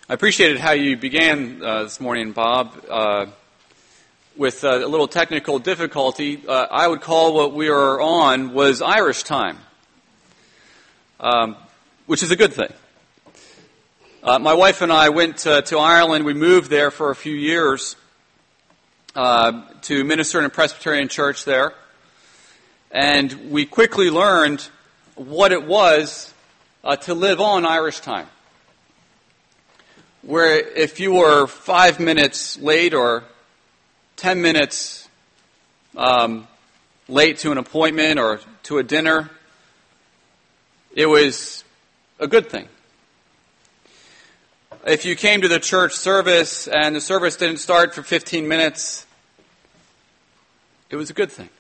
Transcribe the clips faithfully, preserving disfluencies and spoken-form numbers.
I appreciated how you began uh, this morning, Bob, uh, with uh, a little technical difficulty. Uh, I would call what we were on was Irish time, um, which is a good thing. Uh, my wife and I went uh, to Ireland. We moved there for a few years uh, to minister in a Presbyterian church there. And we quickly learned what it was uh, to live on Irish time, where if you were five minutes late or ten minutes um, late to an appointment or to a dinner, it was a good thing. If you came to the church service and the service didn't start for fifteen minutes, it was a good thing.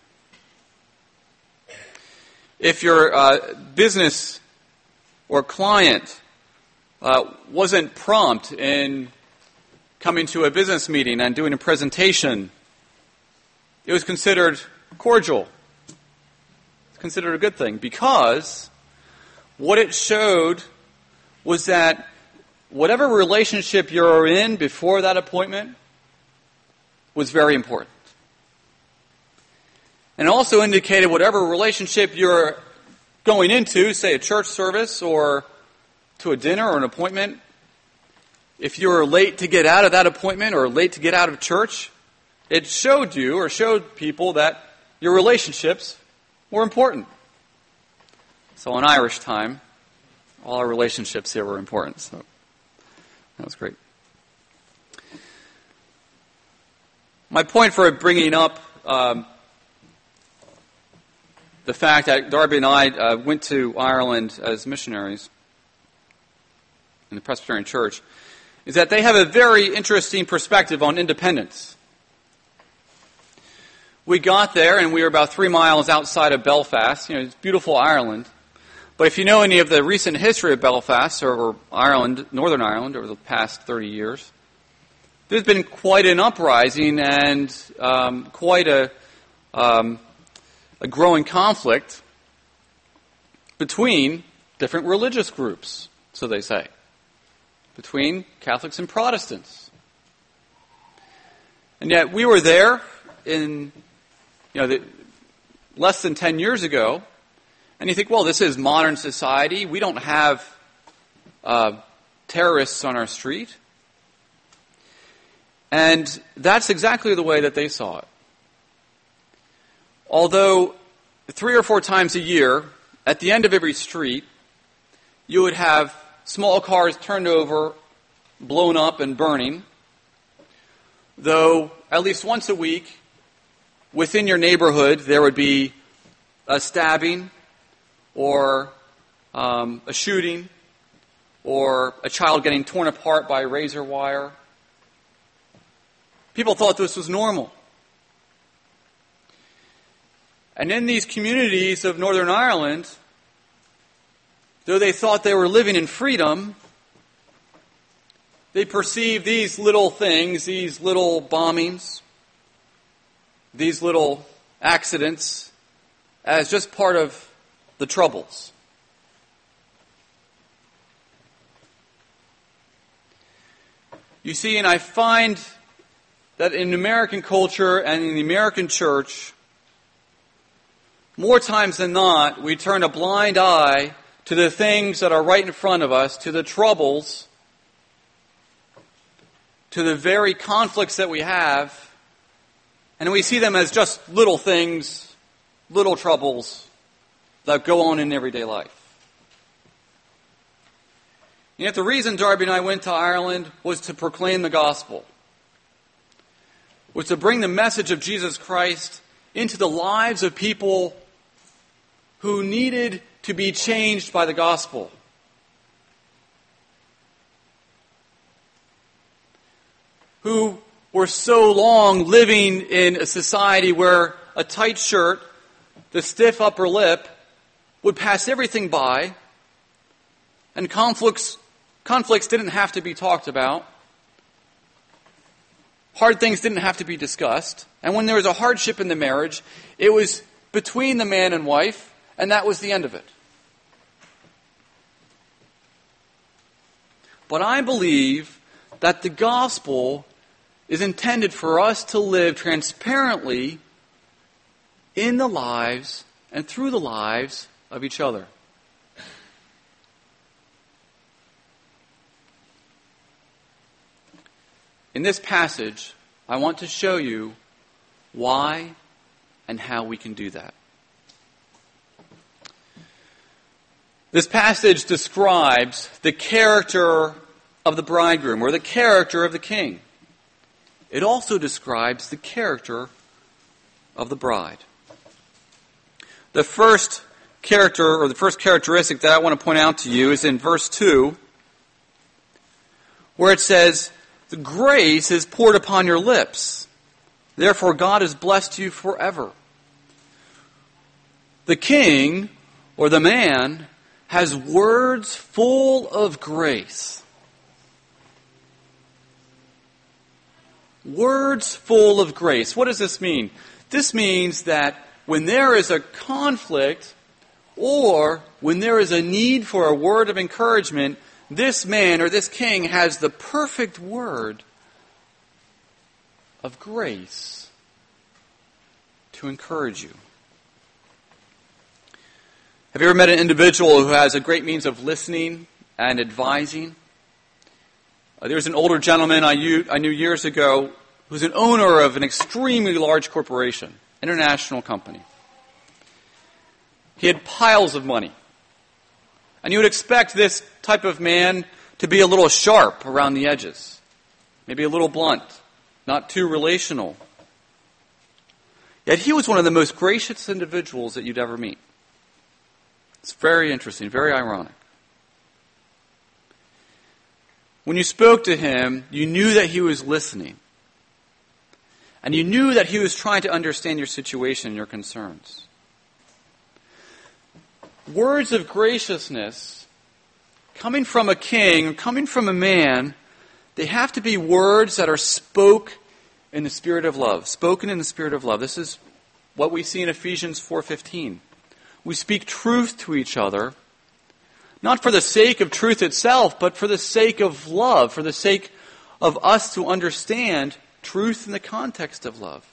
If your uh, business or client uh, wasn't prompt in coming to a business meeting and doing a presentation, it was considered cordial. It's considered a good thing because what it showed was that whatever relationship you're in before that appointment was very important. And it also indicated whatever relationship you're going into, say a church service or to a dinner or an appointment, if you were late to get out of that appointment or late to get out of church, it showed you or showed people that your relationships were important. So in Irish time, all our relationships here were important. So that was great. My point for bringing up um, the fact that Darby and I uh, went to Ireland as missionaries in the Presbyterian Church is that they have a very interesting perspective on independence. We got there and we were about three miles outside of Belfast. You know, it's beautiful Ireland. But if you know any of the recent history of Belfast or, or Ireland, Northern Ireland, over the past thirty years, there's been quite an uprising and um, quite a um, a growing conflict between different religious groups, so they say, between Catholics and Protestants. And yet we were there in, you know, the, less than ten years ago, and you think, well, this is modern society. We don't have uh, terrorists on our street. And that's exactly the way that they saw it. Although three or four times a year, at the end of every street, you would have small cars turned over, blown up and burning, though at least once a week, within your neighborhood, there would be a stabbing or um, a shooting or a child getting torn apart by razor wire. People thought this was normal. And in these communities of Northern Ireland, though they thought they were living in freedom, they perceived these little things, these little bombings, these little accidents, as just part of the troubles. You see, and I find that in American culture and in the American church, more times than not, we turn a blind eye to the things that are right in front of us, to the troubles, to the very conflicts that we have, and we see them as just little things, little troubles that go on in everyday life. And yet the reason Darby and I went to Ireland was to proclaim the gospel, was to bring the message of Jesus Christ into the lives of people who needed to be changed by the gospel. Who were so long living in a society where a tight shirt, the stiff upper lip, would pass everything by, and conflicts, conflicts didn't have to be talked about. Hard things didn't have to be discussed. And when there was a hardship in the marriage, it was between the man and wife, and that was the end of it. But I believe that the gospel is intended for us to live transparently in the lives and through the lives of each other. In this passage, I want to show you why and how we can do that. This passage describes the character of the bridegroom, or the character of the king. It also describes the character of the bride. The first character, or the first characteristic that I want to point out to you is in verse two, where it says, "The grace is poured upon your lips. Therefore God has blessed you forever." The king, or the man, has words full of grace. Words full of grace. What does this mean? This means that when there is a conflict or when there is a need for a word of encouragement, this man or this king has the perfect word of grace to encourage you. Have you ever met an individual who has a great means of listening and advising? Uh, there was an older gentleman I knew, I knew years ago who was an owner of an extremely large corporation, international company. He had piles of money. And you would expect this type of man to be a little sharp around the edges, maybe a little blunt, not too relational. Yet he was one of the most gracious individuals that you'd ever meet. It's very interesting, very ironic. When you spoke to him, you knew that he was listening. And you knew that he was trying to understand your situation and your concerns. Words of graciousness, coming from a king, coming from a man, they have to be words that are spoke in the spirit of love. Spoken in the spirit of love. This is what we see in Ephesians four fifteen. We speak truth to each other, not for the sake of truth itself, but for the sake of love, for the sake of us to understand truth in the context of love.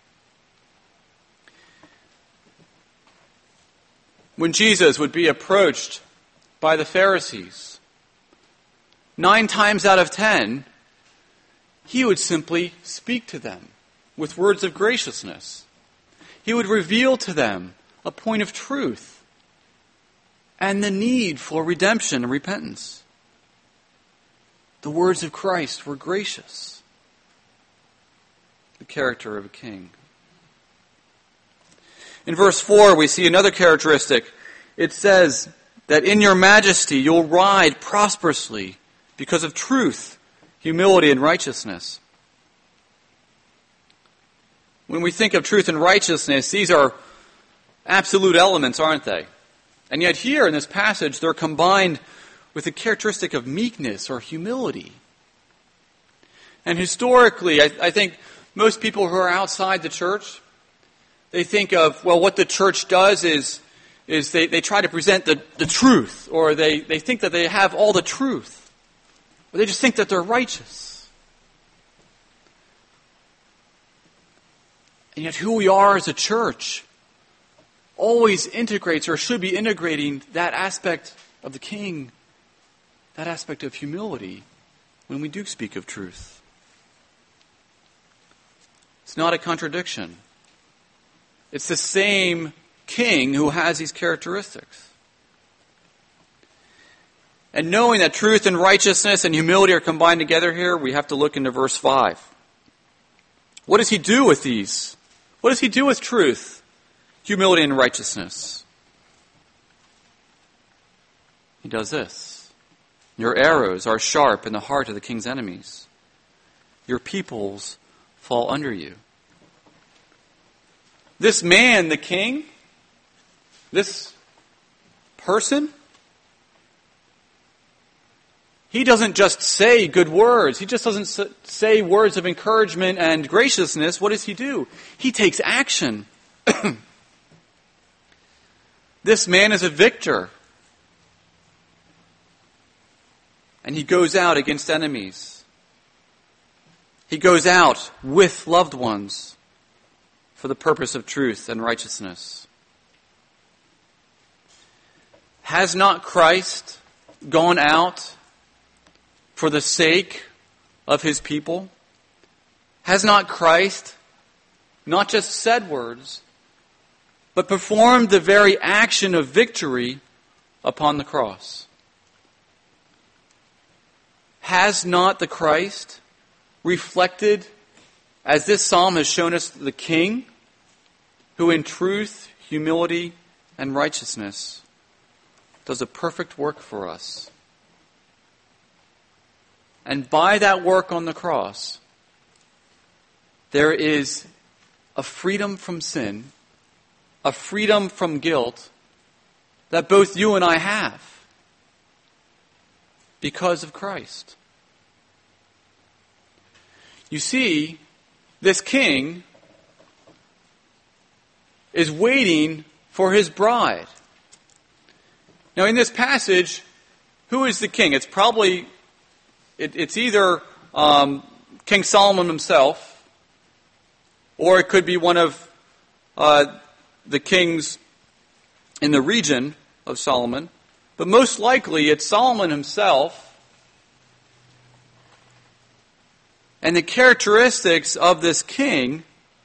When Jesus would be approached by the Pharisees, nine times out of ten, he would simply speak to them with words of graciousness. He would reveal to them a point of truth and the need for redemption and repentance. The words of Christ were gracious. The character of a king. In verse four, we see another characteristic. It says that in your majesty you'll ride prosperously because of truth, humility, and righteousness. When we think of truth and righteousness, these are absolute elements, aren't they? And yet here in this passage, they're combined with the characteristic of meekness or humility. And historically, I, I think most people who are outside the church, they think of, well, what the church does is, is they, they try to present the, the truth, or they, they think that they have all the truth, or they just think that they're righteous. And yet who we are as a church always integrates, or should be integrating, that aspect of the king, that aspect of humility, when we do speak of truth. It's not a contradiction. It's the same king who has these characteristics. And knowing that truth and righteousness and humility are combined together here, we have to look into verse five. What does he do with these? What does he do with truth, humility, and righteousness? He does this. Your arrows are sharp in the heart of the king's enemies. Your peoples fall under you. This man, the king, this person, he doesn't just say good words. He just doesn't say words of encouragement and graciousness. What does he do? He takes action. This man is a victor. and he goes out against enemies. He goes out with loved ones for the purpose of truth and righteousness. Has not Christ gone out for the sake of his people? Has not Christ not just said words, but performed the very action of victory upon the cross? Has not the Christ reflected, as this psalm has shown us, the King, who in truth, humility, and righteousness does a perfect work for us? And by that work on the cross, there is a freedom from sin, a freedom from guilt that both you and I have because of Christ. You see, this king is waiting for his bride. Now, in this passage, who is the king? It's probably, it, it's either um, King Solomon himself, or it could be one of uh, the kings in the region of Solomon. But most likely, it's Solomon himself. And the characteristics of this king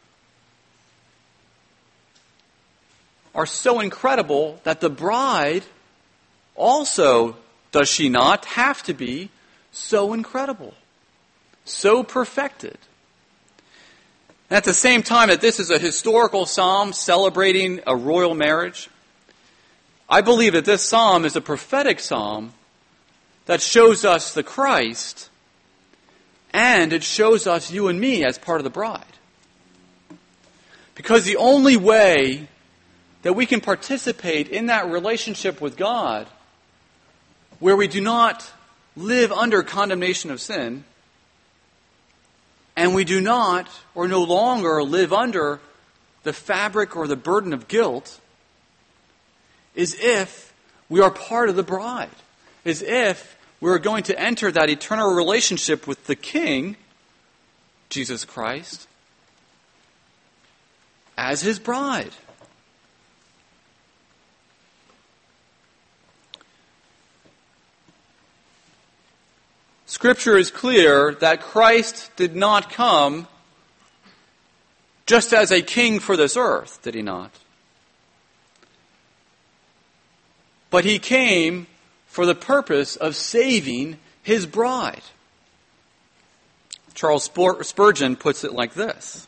are so incredible that the bride also, does she not, have to be so incredible, so perfected. And at the same time that this is a historical psalm celebrating a royal marriage, I believe that this psalm is a prophetic psalm that shows us the Christ, and it shows us you and me as part of the bride. Because the only way that we can participate in that relationship with God, where we do not live under condemnation of sin, and we do not or no longer live under the fabric or the burden of guilt, is if we are part of the bride, is if we're going to enter that eternal relationship with the King, Jesus Christ, as his bride. Scripture is clear that Christ did not come just as a king for this earth, did he not? But he came for the purpose of saving his bride. Charles Spurgeon puts it like this: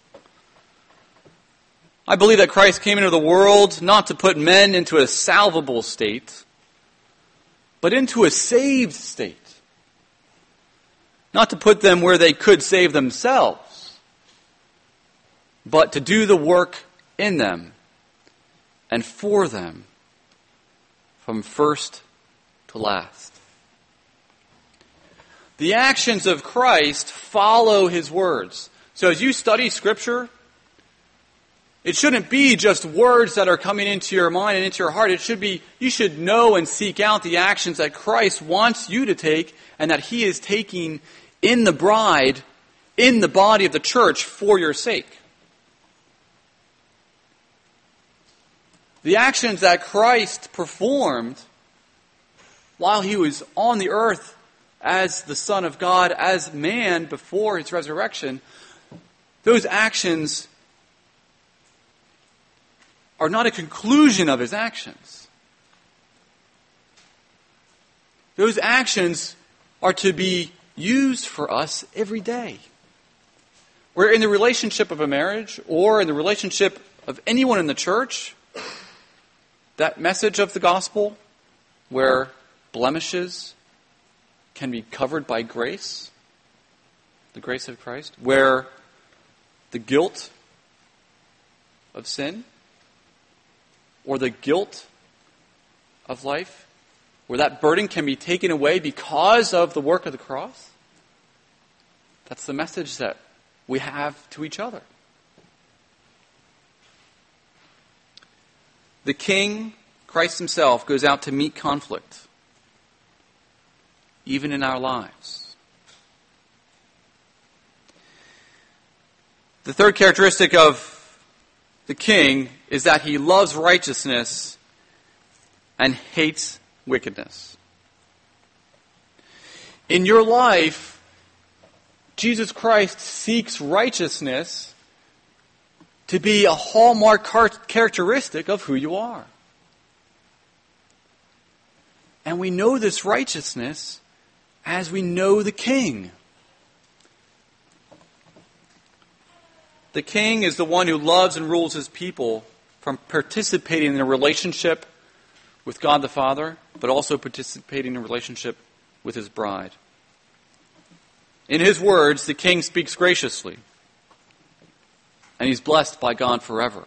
I believe that Christ came into the world not to put men into a salvable state, but into a saved state. Not to put them where they could save themselves, but to do the work in them and for them from first to last. The actions of Christ follow his words. So as you study Scripture, it shouldn't be just words that are coming into your mind and into your heart. It should be, you should know and seek out the actions that Christ wants you to take and that he is taking in the bride, in the body of the church for your sake. The actions that Christ performed while he was on the earth as the Son of God, as man before his resurrection, those actions are not a conclusion of his actions. Those actions are to be used for us every day. Where in the relationship of a marriage or in the relationship of anyone in the church, that message of the gospel where blemishes can be covered by grace, the grace of Christ, where the guilt of sin or the guilt of life, where that burden can be taken away because of the work of the cross. That's the message that we have to each other. The King, Christ himself, goes out to meet conflict. even in our lives. The third characteristic of the king is that he loves righteousness and hates wickedness. In your life, Jesus Christ seeks righteousness to be a hallmark characteristic of who you are. And we know this righteousness as we know the King. The King is the one who loves and rules his people from participating in a relationship with God the Father, but also participating in a relationship with his bride. In his words, the King speaks graciously, and he's blessed by God forever.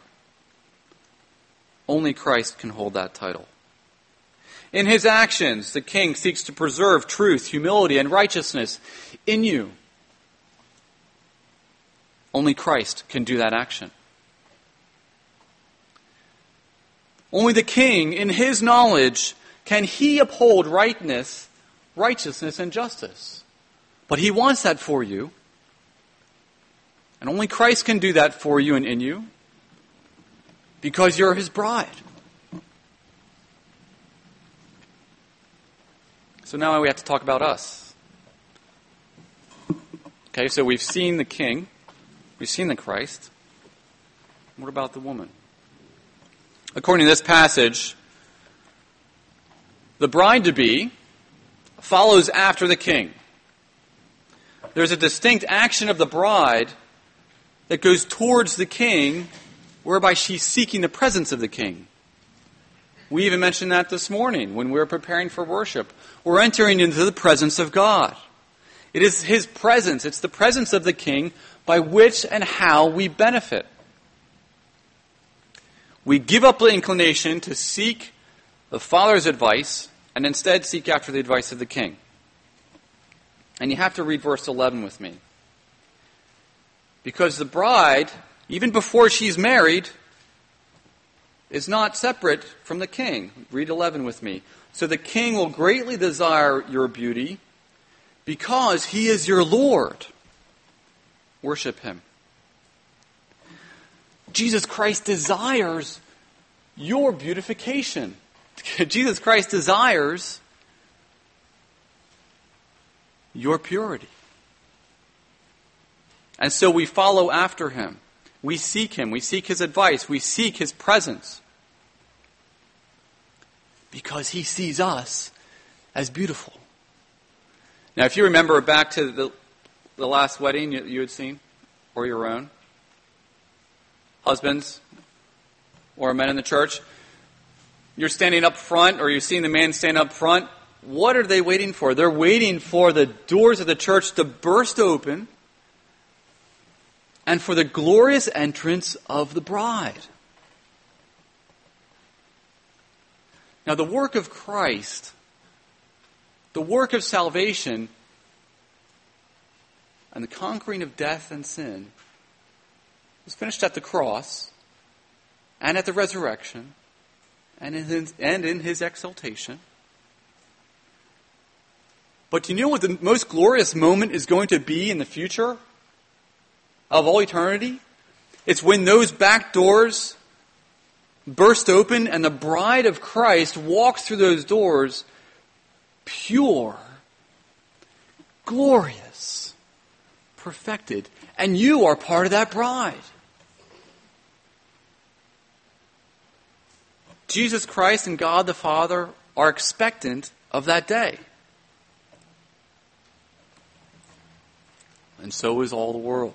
Only Christ can hold that title. In his actions, the King seeks to preserve truth, humility, and righteousness in you. Only Christ can do that action. Only the King, in his knowledge, can he uphold rightness, righteousness, and justice. But he wants that for you. And only Christ can do that for you and in you, because you're his bride. So now we have to talk about us. Okay, so we've seen the King. We've seen the Christ. What about the woman? According to this passage, the bride-to-be follows after the King. There's a distinct action of the bride that goes towards the King, whereby she's seeking the presence of the King. We even mentioned that this morning when we were preparing for worship. We're entering into the presence of God. It is his presence, it's the presence of the King by which and how we benefit. We give up the inclination to seek the Father's advice and instead seek after the advice of the King. And you have to read verse eleven with me. Because the bride, even before she's married, is not separate from the King. Read eleven with me. So the King will greatly desire your beauty because he is your Lord. Worship him. Jesus Christ desires your beautification. Jesus Christ desires your purity. And so we follow after him. We seek him. We seek his advice. We seek his presence. Because he sees us as beautiful. Now, if you remember back to the, the last wedding you, you had seen, or your own, husbands or men in the church, you're standing up front, or you're seeing the man stand up front. What are they waiting for? They're waiting for the doors of the church to burst open and for the glorious entrance of the bride. Now, the work of Christ, the work of salvation, and the conquering of death and sin was finished at the cross and at the resurrection and in his, and in his exaltation. But do you know what the most glorious moment is going to be in the future of all eternity? It's when those back doors burst open and the bride of Christ walks through those doors pure, glorious, perfected. And you are part of that bride. Jesus Christ and God the Father are expectant of that day. And so is all the world.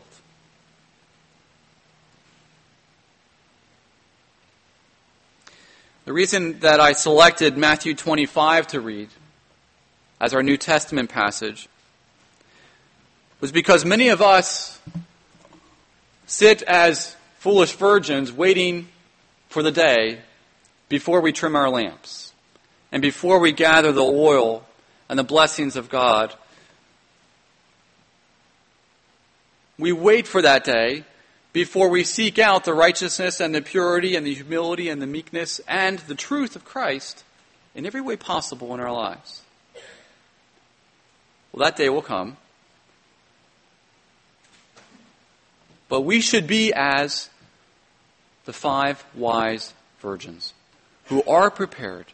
The reason that I selected Matthew twenty-five to read as our New Testament passage was because many of us sit as foolish virgins waiting for the day before we trim our lamps and before we gather the oil and the blessings of God. We wait for that day before we seek out the righteousness and the purity and the humility and the meekness and the truth of Christ in every way possible in our lives. Well, that day will come. But we should be as the five wise virgins who are prepared,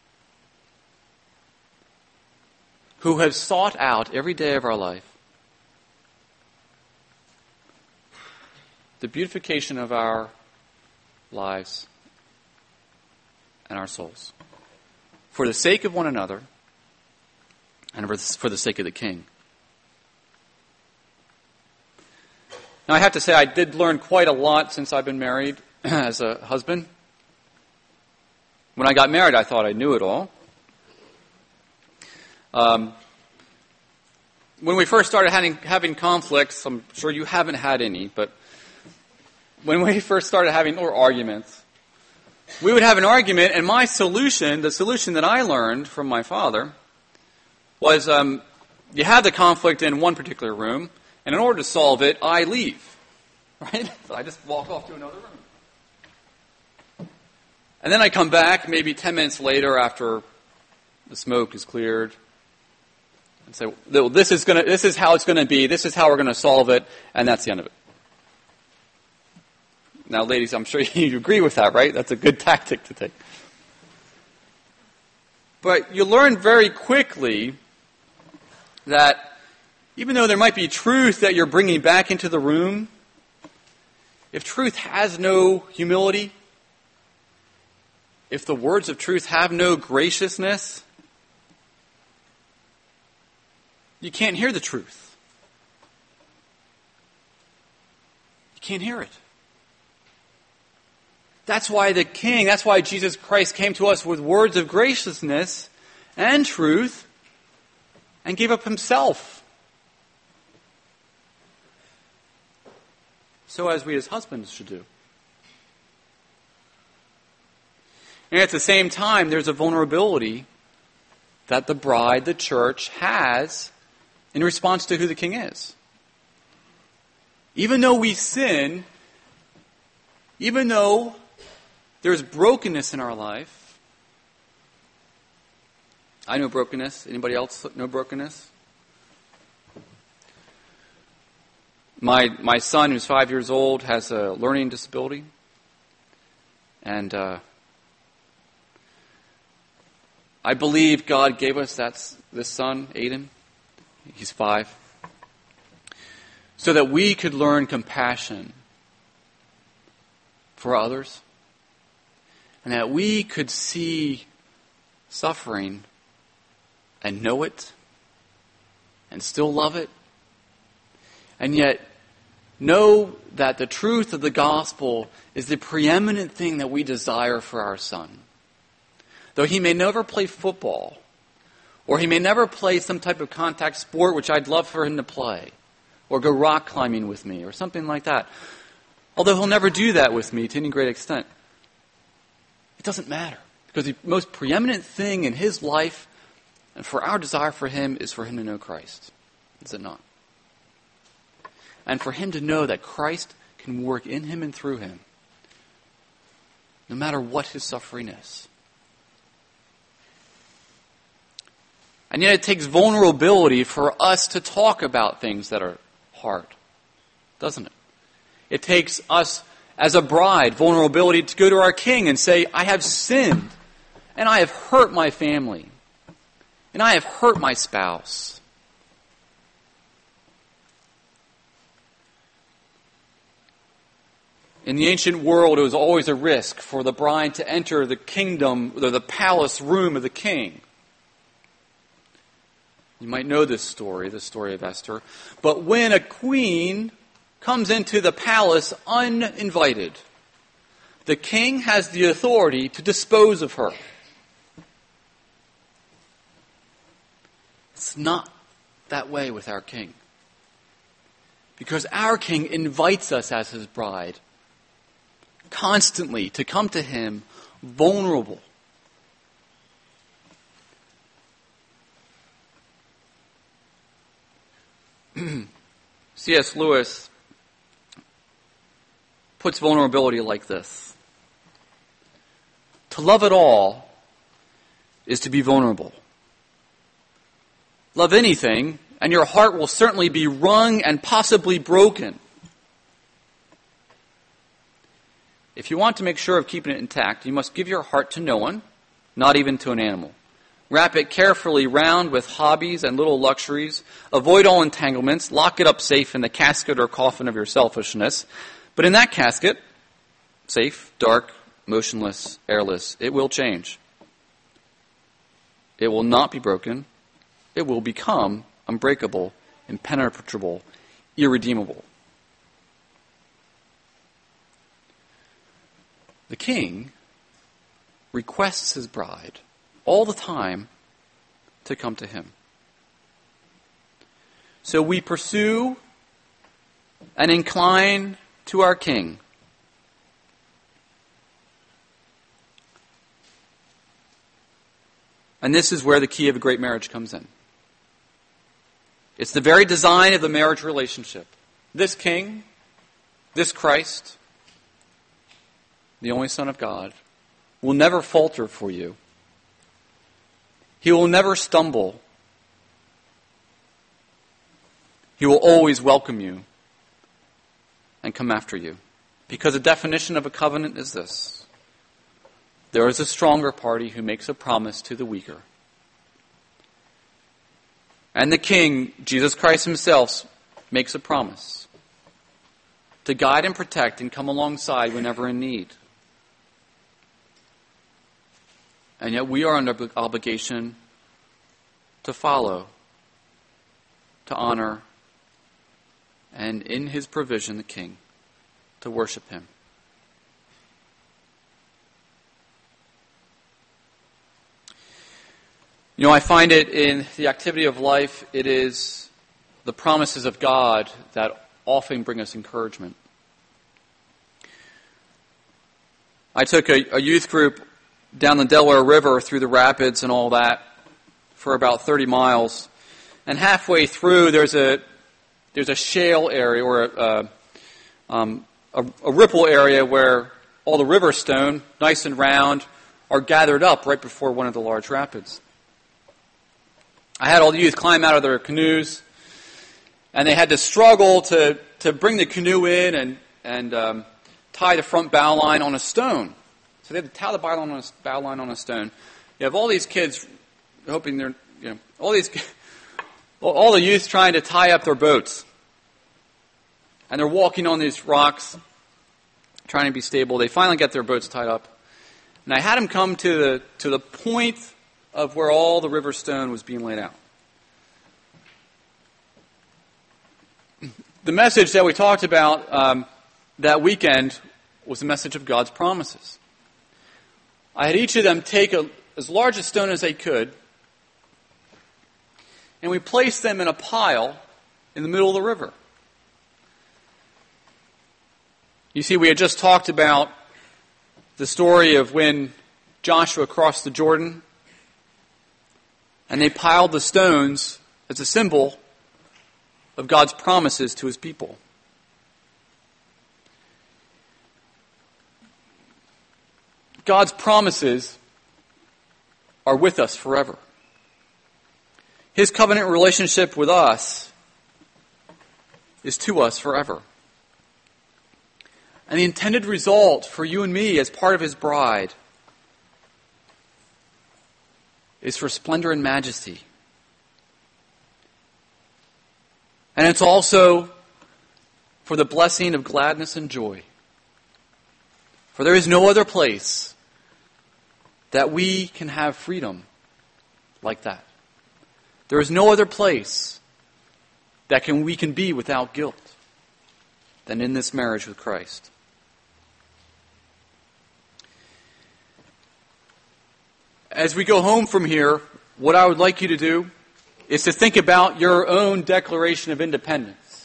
who have sought out every day of our life the beautification of our lives and our souls for the sake of one another and for the sake of the King. Now, I have to say, I did learn quite a lot since I've been married as a husband. When I got married, I thought I knew it all. Um, when we first started having, having conflicts, I'm sure you haven't had any, but when we first started having or arguments, we would have an argument, and my solution, the solution that I learned from my father, was um, you have the conflict in one particular room, and in order to solve it, I leave. Right? So I just walk off to another room. And then I come back maybe ten minutes later after the smoke is cleared and say, well, this is gonna, this is how it's going to be, this is how we're going to solve it, and that's the end of it. Now, ladies, I'm sure you agree with that, right? That's a good tactic to take. But you learn very quickly that even though there might be truth that you're bringing back into the room, if truth has no humility, if the words of truth have no graciousness, you can't hear the truth. You can't hear it. That's why the King, that's why Jesus Christ came to us with words of graciousness and truth and gave up himself, so as we as husbands should do. And at the same time, there's a vulnerability that the bride, the church, has in response to who the King is. Even though we sin, even though there's brokenness in our life, I know brokenness. Anybody else know brokenness? My my son, who's five years old, has a learning disability. And uh, I believe God gave us that's this son, Aiden. He's five. So that we could learn compassion for others. And that we could see suffering and know it and still love it. And yet know that the truth of the gospel is the preeminent thing that we desire for our son. Though he may never play football, or he may never play some type of contact sport, which I'd love for him to play, or go rock climbing with me, or something like that. Although he'll never do that with me to any great extent. It doesn't matter, because the most preeminent thing in his life, and for our desire for him, is for him to know Christ. Is it not? And for him to know that Christ can work in him and through him, no matter what his suffering is. And yet it takes vulnerability for us to talk about things that are hard, doesn't it? It takes us as a bride, vulnerability to go to our King and say, I have sinned, and I have hurt my family, and I have hurt my spouse. In the ancient world, it was always a risk for the bride to enter the kingdom, or the palace room of the king. You might know this story, the story of Esther. But when a queen comes into the palace uninvited, the king has the authority to dispose of her. It's not that way with our King. Because our King invites us as his bride constantly to come to him vulnerable. C S Lewis puts vulnerability like this. To love at all is to be vulnerable. Love anything, and your heart will certainly be wrung and possibly broken. If you want to make sure of keeping it intact, you must give your heart to no one, not even to an animal. Wrap it carefully round with hobbies and little luxuries. Avoid all entanglements. Lock it up safe in the casket or coffin of your selfishness. But in that casket, safe, dark, motionless, airless, it will change. It will not be broken. It will become unbreakable, impenetrable, irredeemable. The king requests his bride all the time to come to him. So we pursue and incline to our king. And this is where the key of a great marriage comes in. It's the very design of the marriage relationship. This king, this Christ, the only Son of God, will never falter for you. He will never stumble. He will always welcome you and come after you. Because the definition of a covenant is this: there is a stronger party who makes a promise to the weaker. And the King, Jesus Christ himself, makes a promise to guide and protect and come alongside whenever in need. And yet we are under obligation to follow, to honor, and in his provision, the King, to worship him. You know, I find it in the activity of life, it is the promises of God that often bring us encouragement. I took a, a youth group down the Delaware River through the rapids and all that for about thirty miles. And halfway through, there's a there's a shale area or a, um, a, a ripple area where all the river stone, nice and round, are gathered up right before one of the large rapids. I had all the youth climb out of their canoes, and they had to struggle to, to bring the canoe in and, and um, tie the front bow line on a stone. So they had to tie the bow line on a, bow line on a stone. You have all these kids hoping they're, you know, all these, all the youth trying to tie up their boats. And they're walking on these rocks, trying to be stable. They finally get their boats tied up. And I had them come to the to the point of where all the river stone was being laid out. The message that we talked about um, that weekend was the message of God's promises. I had each of them take a, as large a stone as they could, and we placed them in a pile in the middle of the river. You see, we had just talked about the story of when Joshua crossed the Jordan, and they piled the stones as a symbol of God's promises to his people. God's promises are with us forever. His covenant relationship with us is to us forever. And the intended result for you and me as part of his bride is for splendor and majesty. And it's also for the blessing of gladness and joy. For there is no other place that we can have freedom like that. There is no other place that can we can be without guilt than in this marriage with Christ. As we go home from here, what I would like you to do is to think about your own Declaration of Independence.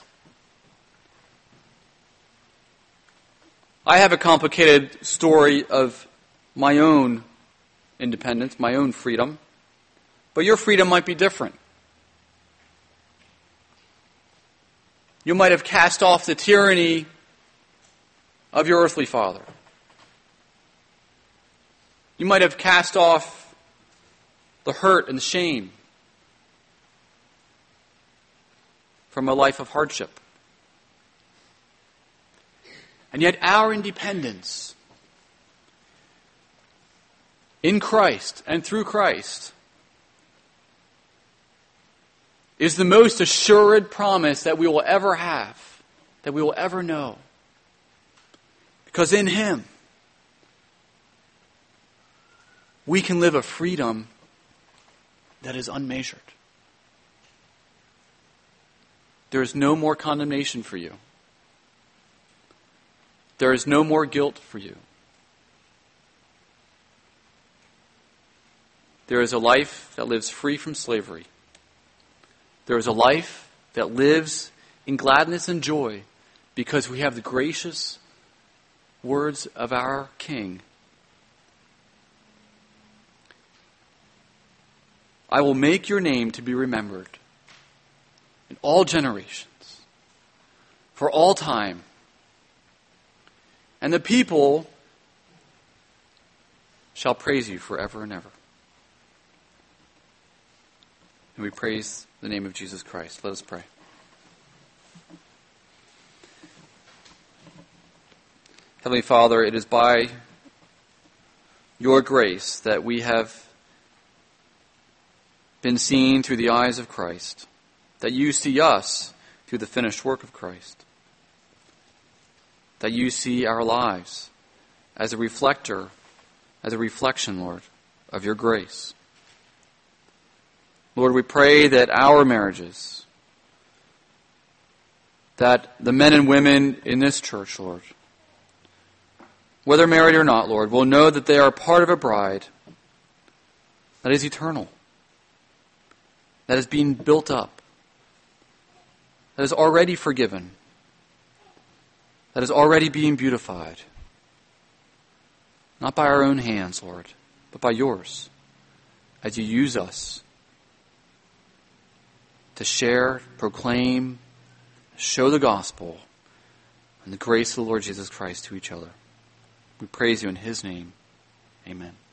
I have a complicated story of my own independence, my own freedom, but your freedom might be different. You might have cast off the tyranny of your earthly father. You might have cast off the hurt and the shame from a life of hardship. And yet our independence in Christ and through Christ is the most assured promise that we will ever have, that we will ever know. Because in Him, we can live a freedom that is unmeasured. There is no more condemnation for you. There is no more guilt for you. There is a life that lives free from slavery. There is a life that lives in gladness and joy because we have the gracious words of our King. I will make your name to be remembered in all generations, for all time. And the people shall praise you forever and ever. And we praise the name of Jesus Christ. Let us pray. Heavenly Father, it is by your grace that we have been seen through the eyes of Christ, that you see us through the finished work of Christ, that you see our lives as a reflector, as a reflection, Lord, of your grace. Lord, we pray that our marriages, that the men and women in this church, Lord, whether married or not, Lord, will know that they are part of a bride that is eternal, that is being built up, that is already forgiven, that is already being beautified. Not by our own hands, Lord, but by yours, as you use us to share, proclaim, show the gospel and the grace of the Lord Jesus Christ to each other. We praise you in His name. Amen.